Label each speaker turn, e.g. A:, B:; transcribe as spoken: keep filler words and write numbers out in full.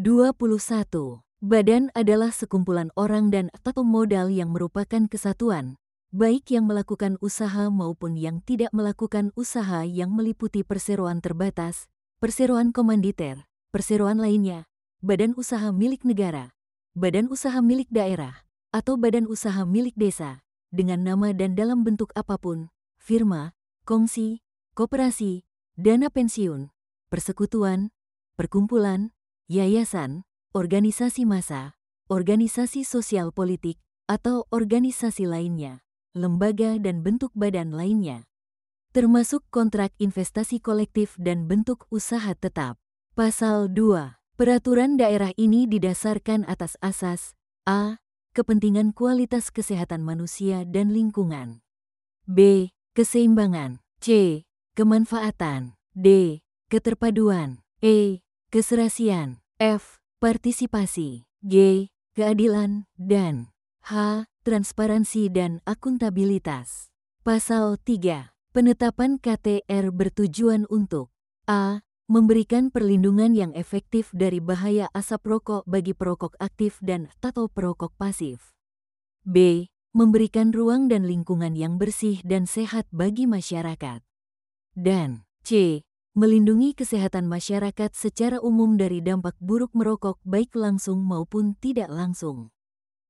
A: dua puluh satu. Badan adalah sekumpulan orang dan atau modal yang merupakan kesatuan, baik yang melakukan usaha maupun yang tidak melakukan usaha yang meliputi perseroan terbatas, perseroan komanditer, perseroan lainnya, badan usaha milik negara, badan usaha milik daerah, atau badan usaha milik desa, dengan nama dan dalam bentuk apapun, firma, kongsi, koperasi, dana pensiun, persekutuan, perkumpulan, yayasan, organisasi massa, organisasi sosial politik, atau organisasi lainnya, lembaga dan bentuk badan lainnya, termasuk kontrak investasi kolektif dan bentuk usaha tetap. Pasal dua. Peraturan daerah ini didasarkan atas asas a. Kepentingan kualitas kesehatan manusia dan lingkungan, b. Keseimbangan, c. Kemanfaatan, d. Keterpaduan, e. Keserasian, f. Partisipasi, g. Keadilan, dan h. Transparansi dan akuntabilitas. Pasal tiga. Penetapan K T R bertujuan untuk a. Memberikan perlindungan yang efektif dari bahaya asap rokok bagi perokok aktif dan atau perokok pasif. b. Memberikan ruang dan lingkungan yang bersih dan sehat bagi masyarakat. Dan c. Melindungi kesehatan masyarakat secara umum dari dampak buruk merokok baik langsung maupun tidak langsung.